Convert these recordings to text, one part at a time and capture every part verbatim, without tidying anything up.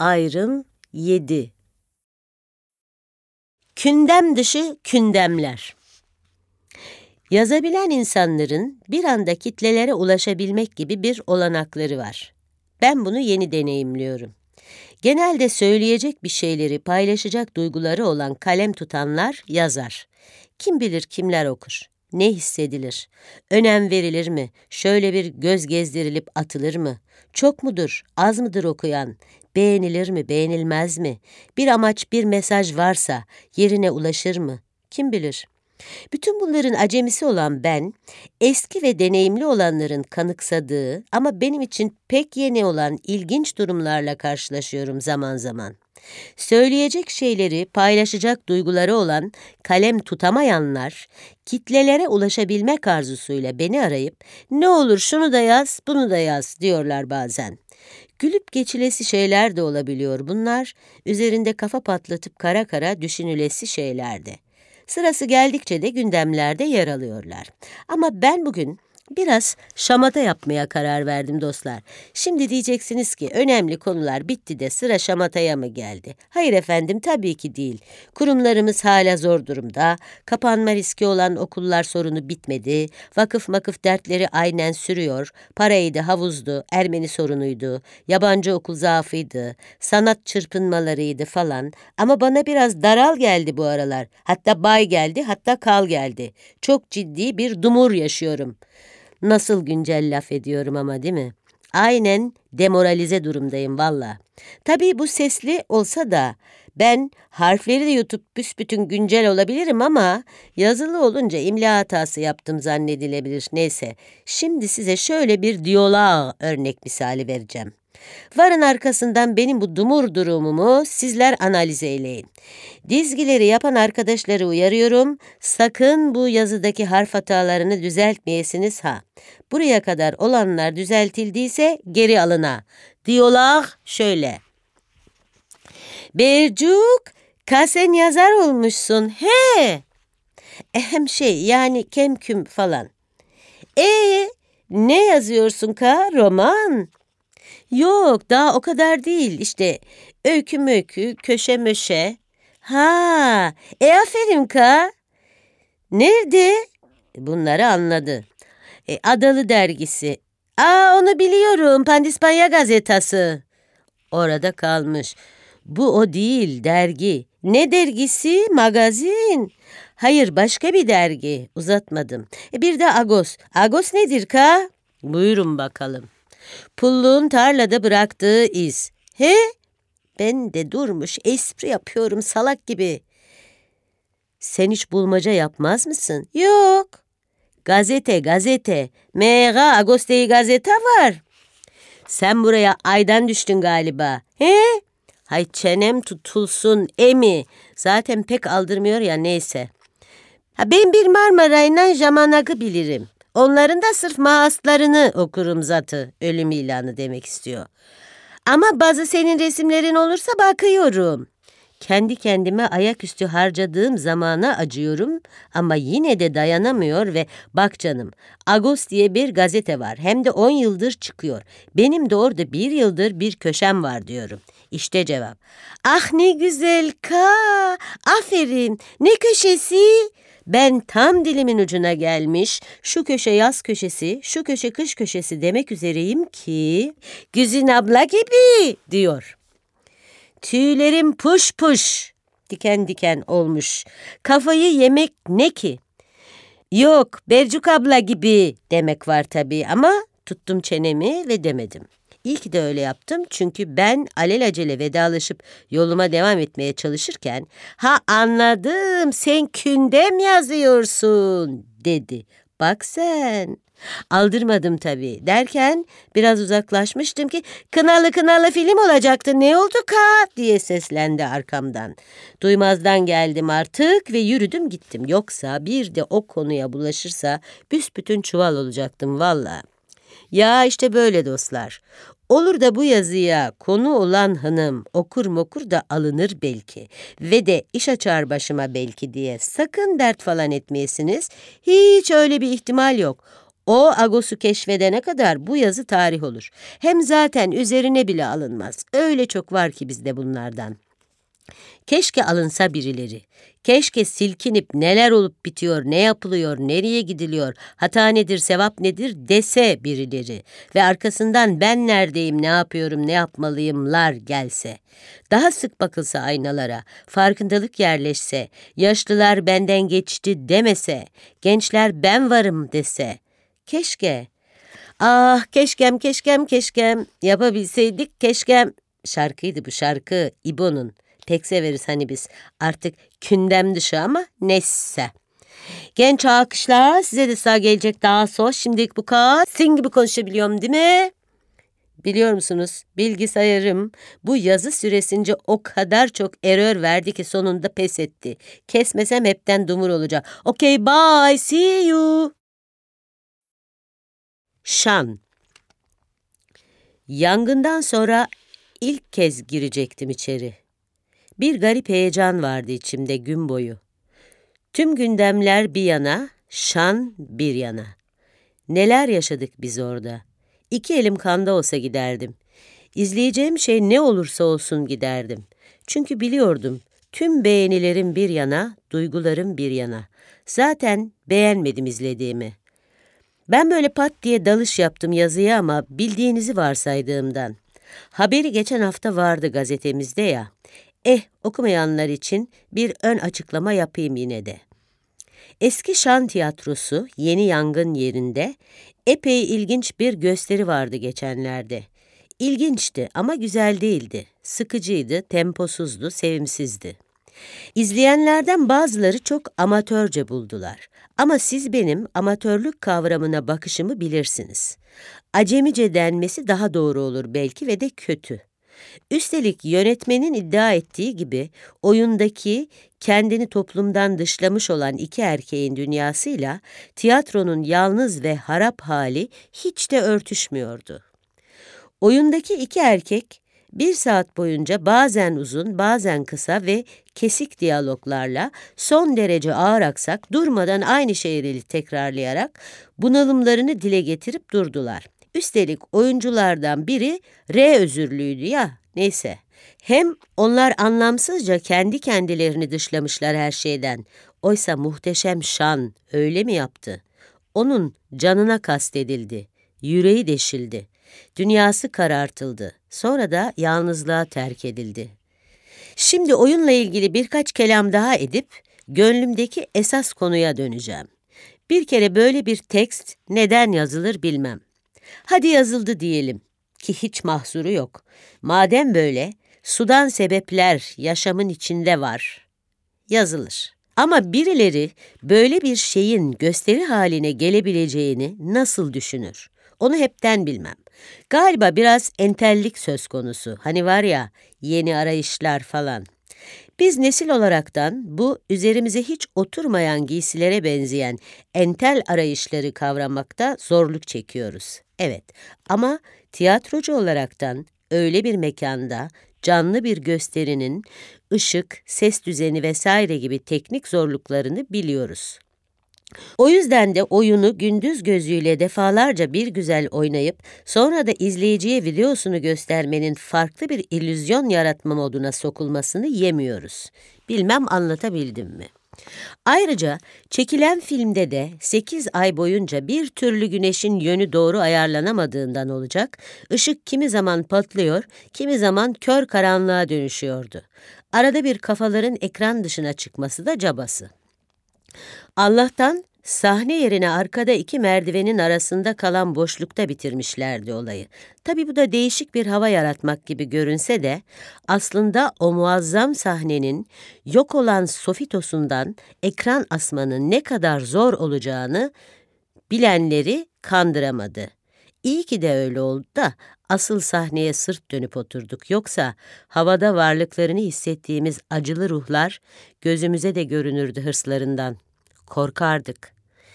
Ayrım yedi. Kündem dışı kündemler. Yazabilen insanların bir anda kitlelere ulaşabilmek gibi bir olanakları var. Ben bunu yeni deneyimliyorum. Genelde söyleyecek bir şeyleri, paylaşacak duyguları olan kalem tutanlar yazar. Kim bilir kimler okur? Ne hissedilir? Önem verilir mi? Şöyle bir göz gezdirilip atılır mı? Çok mudur, az mıdır okuyan? Beğenilir mi, beğenilmez mi? Bir amaç, bir mesaj varsa yerine ulaşır mı? Kim bilir? Bütün bunların acemisi olan ben, eski ve deneyimli olanların kanıksadığı ama benim için pek yeni olan ilginç durumlarla karşılaşıyorum zaman zaman. Söyleyecek şeyleri, paylaşacak duyguları olan kalem tutamayanlar, kitlelere ulaşabilmek arzusuyla beni arayıp "Ne olur şunu da yaz, bunu da yaz" diyorlar bazen. Gülüp geçilesi şeyler de olabiliyor bunlar, üzerinde kafa patlatıp kara kara düşünülesi şeylerdi. Sırası geldikçe de gündemlerde yer alıyorlar. Ama ben bugün biraz şamata yapmaya karar verdim dostlar. Şimdi diyeceksiniz ki önemli konular bitti de sıra şamataya mı geldi? Hayır efendim, tabii ki değil. Kurumlarımız hala zor durumda. Kapanma riski olan okullar sorunu bitmedi. Vakıf makıf dertleri aynen sürüyor. Paraydı, havuzdu, Ermeni sorunuydu. Yabancı okul zaafıydı. Sanat çırpınmalarıydı falan. Ama bana biraz daral geldi bu aralar. Hatta bay geldi, hatta kal geldi. Çok ciddi bir dumur yaşıyorum. Nasıl güncel laf ediyorum ama, değil mi? Aynen demoralize durumdayım valla. Tabii bu sesli olsa da ben harfleri de yutup büsbütün güncel olabilirim ama yazılı olunca imla hatası yaptım zannedilebilir. Neyse, şimdi size şöyle bir diyalog örnek misali vereceğim. Varın arkasından benim bu dumur durumumu sizler analiz eyleyin. Dizgileri yapan arkadaşları uyarıyorum, sakın bu yazıdaki harf hatalarını düzeltmeyesiniz ha. Buraya kadar olanlar düzeltildiyse geri alına. Diyalog şöyle. Bercuk, ka sen yazar olmuşsun, he. Ehem şey, yani kemküm falan. E ne yazıyorsun ka? Roman. Yok, daha o kadar değil. İşte öykü möykü, köşe möşe. Ha, e aferin ka. Nerede? Bunları anladı. E, Adalı dergisi. Aa, onu biliyorum. Pandispanya gazetası. Orada kalmış. Bu o değil, dergi. Ne dergisi? Magazin. Hayır, başka bir dergi. Uzatmadım. E, bir de Agos. Agos nedir ka? Buyurun bakalım. Pulluğun tarlada bıraktığı iz. He? Ben de durmuş espri yapıyorum salak gibi. Sen hiç bulmaca yapmaz mısın? Yok. Gazete, gazete. M G Agostei gazete var. Sen buraya aydan düştün galiba. He? Hay çenem tutulsun emi. Zaten pek aldırmıyor ya, neyse. Ha, ben bir Marmaray'la Jamanak'ı bilirim. Onların da sırf maaslarını okurum zatı. Ölüm ilanı demek istiyor. Ama bazı senin resimlerin olursa bakıyorum. Kendi kendime ayaküstü harcadığım zamana acıyorum ama yine de dayanamıyor ve bak canım, Agos diye bir gazete var, hem de on yıldır çıkıyor. Benim de orada bir yıldır bir köşem var diyorum. İşte cevap. Ah ne güzel ka, aferin, ne köşesi? Ben tam dilimin ucuna gelmiş, şu köşe yaz köşesi, şu köşe kış köşesi demek üzereyim ki Güzin abla gibi diyor. Tüylerim puş puş, diken diken olmuş. Kafayı yemek ne ki? Yok, Bercuk abla gibi demek var tabii ama tuttum çenemi ve demedim. İyi ki de öyle yaptım, çünkü ben alelacele vedalaşıp yoluma devam etmeye çalışırken "Ha anladım, sen kündem yazıyorsun" dedi. Bak sen. Aldırmadım tabii. Derken biraz uzaklaşmıştım ki "Kınalı kınalı film olacaktı, ne oldu ka?" diye seslendi arkamdan. Duymazdan geldim artık ve yürüdüm gittim. Yoksa bir de o konuya bulaşırsa büsbütün çuval olacaktım valla. Ya işte böyle dostlar. Olur da bu yazıya konu olan hanım okur mokur da alınır belki ve de iş açar başıma belki diye sakın dert falan etmeyesiniz. Hiç öyle bir ihtimal yok. O Agos'u keşfedene kadar bu yazı tarih olur. Hem zaten üzerine bile alınmaz. Öyle çok var ki bizde bunlardan. Keşke alınsa birileri. Keşke silkinip neler olup bitiyor, ne yapılıyor, nereye gidiliyor, hata nedir, sevap nedir dese birileri. Ve arkasından ben neredeyim, ne yapıyorum, ne yapmalıyımlar gelse. Daha sık bakılsa aynalara, farkındalık yerleşse, yaşlılar benden geçti demese, gençler ben varım dese. Keşke. Ah keşkem keşkem keşkem yapabilseydik keşkem. Şarkıydı bu şarkı İbo'nun. Pek severiz hani biz. Artık kündem dışı ama neyse. Genç alkışlar, size de sağ gelecek daha sonra. Şimdilik bu kadar. Sin gibi konuşabiliyorum değil mi? Biliyor musunuz, bilgisayarım bu yazı süresince o kadar çok error verdi ki sonunda pes etti. Kesmesem hepten dumur olacak. Okay, bye, see you. Şan. Yangından sonra ilk kez girecektim içeri. Bir garip heyecan vardı içimde gün boyu. Tüm gündemler bir yana, şan bir yana. Neler yaşadık biz orada. İki elim kanda olsa giderdim. İzleyeceğim şey ne olursa olsun giderdim. Çünkü biliyordum, tüm beğenilerim bir yana, duygularım bir yana. Zaten beğenmedim izlediğimi. Ben böyle pat diye dalış yaptım yazıya ama bildiğinizi varsaydığımdan. Haberi geçen hafta vardı gazetemizde ya. Eh, okumayanlar için bir ön açıklama yapayım yine de. Eski Şan Tiyatrosu Yeni Yangın yerinde epey ilginç bir gösteri vardı geçenlerde. İlginçti ama güzel değildi. Sıkıcıydı, temposuzdu, sevimsizdi. İzleyenlerden bazıları çok amatörce buldular. Ama siz benim amatörlük kavramına bakışımı bilirsiniz. Acemice denmesi daha doğru olur belki ve de kötü. Üstelik yönetmenin iddia ettiği gibi oyundaki kendini toplumdan dışlamış olan iki erkeğin dünyasıyla tiyatronun yalnız ve harap hali hiç de örtüşmüyordu. Oyundaki iki erkek bir saat boyunca bazen uzun, bazen kısa ve kesik diyaloglarla son derece ağır aksak durmadan aynı şeyleri tekrarlayarak bunalımlarını dile getirip durdular. Üstelik oyunculardan biri R özürlüydü ya, neyse. Hem onlar anlamsızca kendi kendilerini dışlamışlar her şeyden. Oysa muhteşem Şan öyle mi yaptı? Onun canına kastedildi, yüreği deşildi, dünyası karartıldı, sonra da yalnızlığa terk edildi. Şimdi oyunla ilgili birkaç kelam daha edip gönlümdeki esas konuya döneceğim. Bir kere böyle bir tekst neden yazılır bilmem. Hadi yazıldı diyelim ki hiç mahsuru yok. Madem böyle, sudan sebepler yaşamın içinde var. Yazılır. Ama birileri böyle bir şeyin gösteri haline gelebileceğini nasıl düşünür? Onu hepten bilmem. Galiba biraz entellik söz konusu. Hani var ya, yeni arayışlar falan. Biz nesil olaraktan bu üzerimize hiç oturmayan giysilere benzeyen entel arayışları kavramakta zorluk çekiyoruz. Evet, ama tiyatrocu olaraktan öyle bir mekanda canlı bir gösterinin ışık, ses düzeni vesaire gibi teknik zorluklarını biliyoruz. O yüzden de oyunu gündüz gözüyle defalarca bir güzel oynayıp sonra da izleyiciye videosunu göstermenin farklı bir illüzyon yaratma moduna sokulmasını yemiyoruz. Bilmem anlatabildim mi? Ayrıca çekilen filmde de sekiz ay boyunca bir türlü güneşin yönü doğru ayarlanamadığından olacak, ışık kimi zaman patlıyor, kimi zaman kör karanlığa dönüşüyordu. Arada bir kafaların ekran dışına çıkması da cabası. Allah'tan sahne yerine arkada iki merdivenin arasında kalan boşlukta bitirmişlerdi olayı. Tabii bu da değişik bir hava yaratmak gibi görünse de aslında o muazzam sahnenin yok olan sofitosundan ekran asmanın ne kadar zor olacağını bilenleri kandıramadı. İyi ki de öyle oldu da asıl sahneye sırt dönüp oturduk. Yoksa havada varlıklarını hissettiğimiz acılı ruhlar gözümüze de görünürdü hırslarından. Korkardık.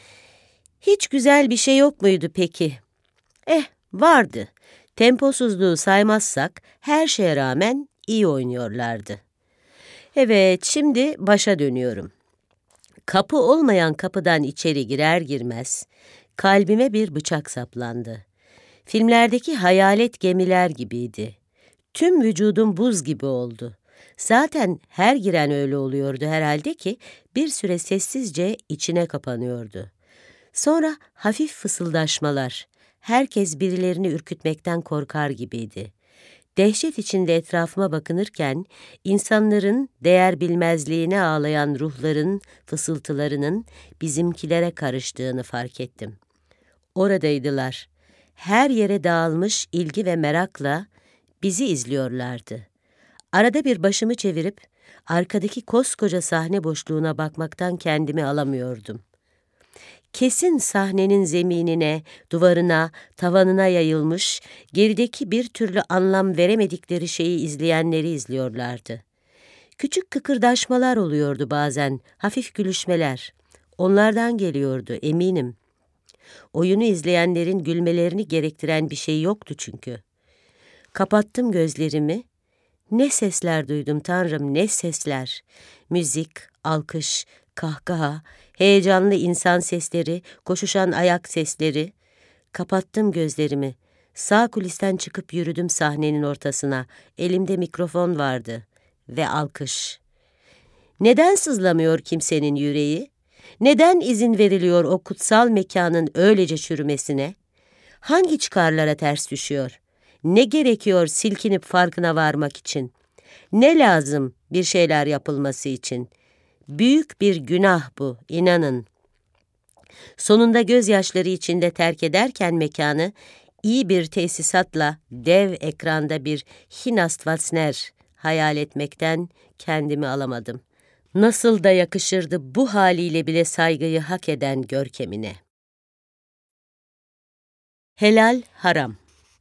Hiç güzel bir şey yok muydu peki? Eh, vardı. Temposuzluğu saymazsak her şeye rağmen iyi oynuyorlardı. Evet, şimdi başa dönüyorum. Kapı olmayan kapıdan içeri girer girmez, Kalbime bir bıçak saplandı. Filmlerdeki hayalet gemiler gibiydi. Tüm vücudum buz gibi oldu. Zaten her giren öyle oluyordu herhalde ki bir süre sessizce içine kapanıyordu. Sonra hafif fısıldaşmalar. Herkes birilerini ürkütmekten korkar gibiydi. Dehşet içinde etrafıma bakınırken insanların değer bilmezliğine ağlayan ruhların fısıltılarının bizimkilere karıştığını fark ettim. Oradaydılar. Her yere dağılmış ilgi ve merakla bizi izliyorlardı. Arada bir başımı çevirip arkadaki koskoca sahne boşluğuna bakmaktan kendimi alamıyordum. Kesin sahnenin zeminine, duvarına, tavanına yayılmış, gerideki bir türlü anlam veremedikleri şeyi izleyenleri izliyorlardı. Küçük kıkırdaşmalar oluyordu bazen, hafif gülüşmeler. Onlardan geliyordu, eminim. Oyunu izleyenlerin gülmelerini gerektiren bir şey yoktu çünkü. Kapattım gözlerimi. Ne sesler duydum Tanrım, ne sesler. Müzik, alkış, kahkaha, heyecanlı insan sesleri, koşuşan ayak sesleri. Kapattım gözlerimi. Sağ kulisten çıkıp yürüdüm sahnenin ortasına. Elimde mikrofon vardı ve alkış. Neden sızlamıyor kimsenin yüreği? Neden izin veriliyor o kutsal mekanın öylece çürümesine? Hangi çıkarlara ters düşüyor? Ne gerekiyor silkinip farkına varmak için? Ne lazım bir şeyler yapılması için? Büyük bir günah bu, inanın. Sonunda gözyaşları içinde terk ederken mekanı, iyi bir tesisatla dev ekranda bir Hinastvatsner hayal etmekten kendimi alamadım. Nasıl da yakışırdı bu haliyle bile saygıyı hak eden görkemine. Helal, haram.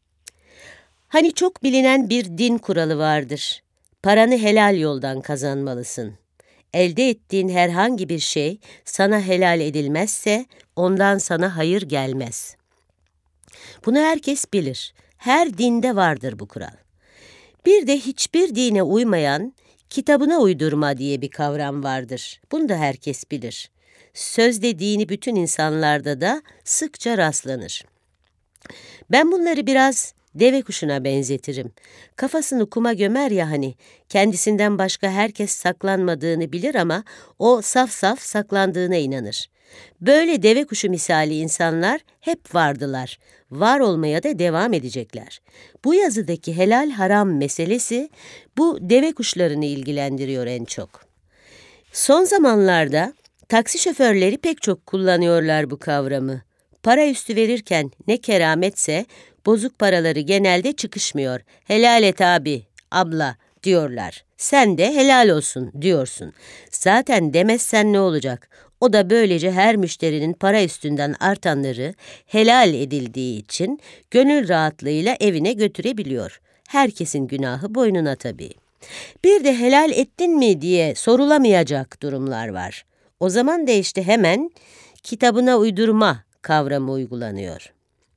Hani çok bilinen bir din kuralı vardır. Paranı helal yoldan kazanmalısın. Elde ettiğin herhangi bir şey sana helal edilmezse ondan sana hayır gelmez. Bunu herkes bilir. Her dinde vardır bu kural. Bir de hiçbir dine uymayan kitabına uydurma diye bir kavram vardır. Bunu da herkes bilir. Sözde dini bütün insanlarda da sıkça rastlanır. Ben bunları biraz deve kuşuna benzetirim. Kafasını kuma gömer ya hani, kendisinden başka herkes saklanmadığını bilir ama o saf saf saklandığına inanır. Böyle deve kuşu misali insanlar hep vardılar, var olmaya da devam edecekler. Bu yazıdaki helal haram meselesi bu deve kuşlarını ilgilendiriyor en çok. Son zamanlarda taksi şoförleri pek çok kullanıyorlar bu kavramı. Para üstü verirken ne kerametse bozuk paraları genelde çıkışmıyor. Helal et abi, abla diyorlar. Sen de helal olsun diyorsun. Zaten demezsen ne olacak? O da böylece her müşterinin para üstünden artanları helal edildiği için gönül rahatlığıyla evine götürebiliyor. Herkesin günahı boynuna tabii. Bir de helal ettin mi diye sorulamayacak durumlar var. O zaman da işte hemen kitabına uydurma kavramı uygulanıyor.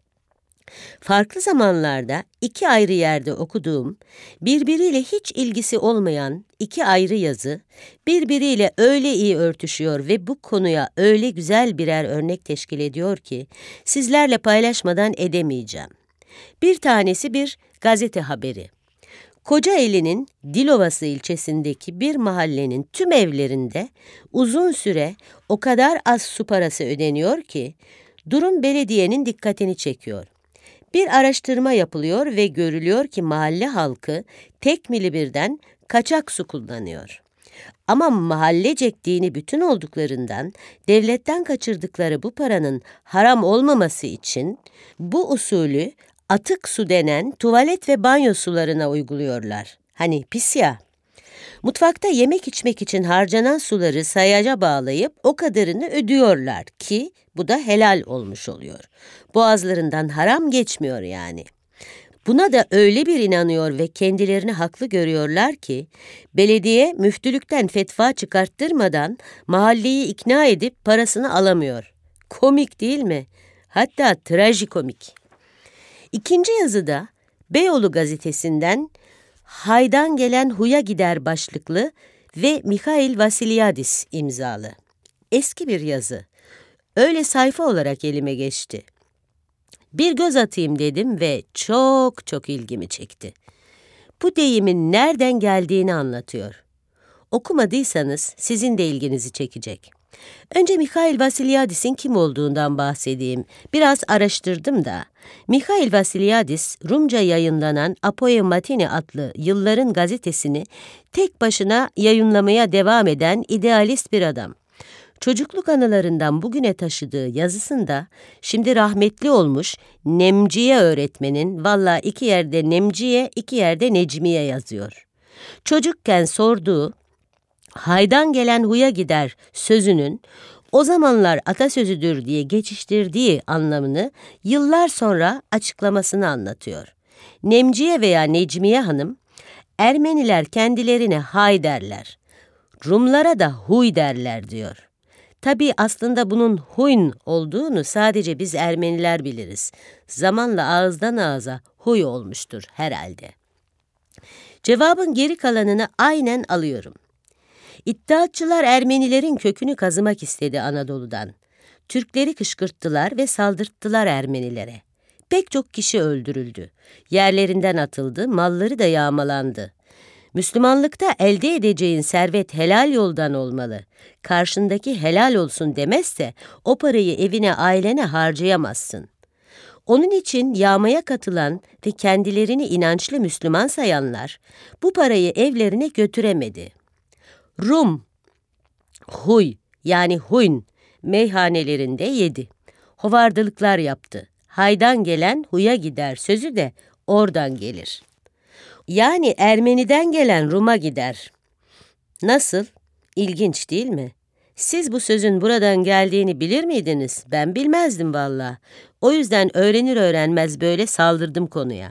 Farklı zamanlarda iki ayrı yerde okuduğum, birbiriyle hiç ilgisi olmayan iki ayrı yazı, birbiriyle öyle iyi örtüşüyor ve bu konuya öyle güzel birer örnek teşkil ediyor ki, sizlerle paylaşmadan edemeyeceğim. Bir tanesi bir gazete haberi. Kocaeli'nin Dilovası ilçesindeki bir mahallenin tüm evlerinde uzun süre o kadar az su parası ödeniyor ki, durum belediyenin dikkatini çekiyor. Bir araştırma yapılıyor ve görülüyor ki mahalle halkı tek mili birden kaçak su kullanıyor. Ama mahallecek dini bütün olduklarından devletten kaçırdıkları bu paranın haram olmaması için bu usulü atık su denen tuvalet ve banyo sularına uyguluyorlar. Hani pis ya. Mutfakta yemek içmek için harcanan suları sayaca bağlayıp o kadarını ödüyorlar ki bu da helal olmuş oluyor. Boğazlarından haram geçmiyor yani. Buna da öyle bir inanıyor ve kendilerini haklı görüyorlar ki belediye müftülükten fetva çıkarttırmadan mahalleyi ikna edip parasını alamıyor. Komik değil mi? Hatta trajikomik. İkinci yazıda Beyoğlu gazetesinden Haydan gelen huya gider başlıklı ve Mikhail Vasilyadis imzalı. Eski bir yazı. Öyle sayfa olarak elime geçti. Bir göz atayım dedim ve çok çok ilgimi çekti. Bu deyimin nereden geldiğini anlatıyor. Okumadıysanız sizin de ilginizi çekecek. Önce Mikhail Vasilyadis'in kim olduğundan bahsedeyim. Biraz araştırdım da. Mikhail Vasilyadis, Rumca yayınlanan Apoe Matini adlı Yılların gazetesini tek başına yayınlamaya devam eden idealist bir adam. Çocukluk anılarından bugüne taşıdığı yazısında şimdi rahmetli olmuş Nemciye öğretmenin, valla iki yerde Nemciye, iki yerde Necmiye yazıyor. Çocukken sorduğu "haydan gelen huya gider" sözünün o zamanlar atasözüdür diye geçiştirdiği anlamını yıllar sonra açıklamasını anlatıyor. Nemciye veya Necmiye Hanım, Ermeniler kendilerine hay derler, Rumlara da huy derler diyor. Tabii aslında bunun huyn olduğunu sadece biz Ermeniler biliriz. Zamanla ağızdan ağza huy olmuştur herhalde. Cevabın geri kalanını aynen alıyorum. İttihatçılar Ermenilerin kökünü kazımak istedi Anadolu'dan. Türkleri kışkırttılar ve saldırttılar Ermenilere. Pek çok kişi öldürüldü. Yerlerinden atıldı, malları da yağmalandı. Müslümanlıkta elde edeceğin servet helal yoldan olmalı. Karşındaki helal olsun demezse o parayı evine, ailene harcayamazsın. Onun için yağmaya katılan ve kendilerini inançlı Müslüman sayanlar bu parayı evlerine götüremedi. Rum, huy yani huyn meyhanelerinde yedi. Hovardılıklar yaptı. Haydan gelen huya gider sözü de oradan gelir. Yani Ermeniden gelen Rum'a gider. Nasıl? İlginç değil mi? Siz bu sözün buradan geldiğini bilir miydiniz? Ben bilmezdim valla. O yüzden öğrenir öğrenmez böyle saldırdım konuya.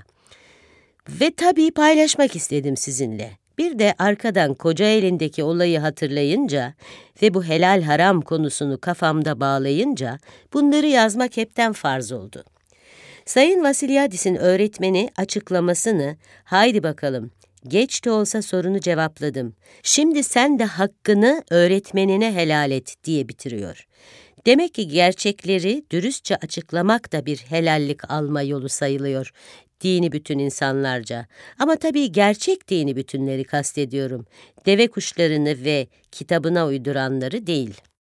Ve tabii paylaşmak istedim sizinle. Bir de arkadan Kocaeli'ndeki olayı hatırlayınca ve bu helal haram konusunu kafamda bağlayınca bunları yazmak hepten farz oldu. Sayın Vasilyadis'in öğretmeni açıklamasını, haydi bakalım, geç de olsa sorunu cevapladım. Şimdi sen de hakkını öğretmenine helal et diye bitiriyor. Demek ki gerçekleri dürüstçe açıklamak da bir helallik alma yolu sayılıyor. Dini bütün insanlarca. Ama tabii gerçek dini bütünleri kastediyorum. Deve kuşlarını ve kitabına uyduranları değil.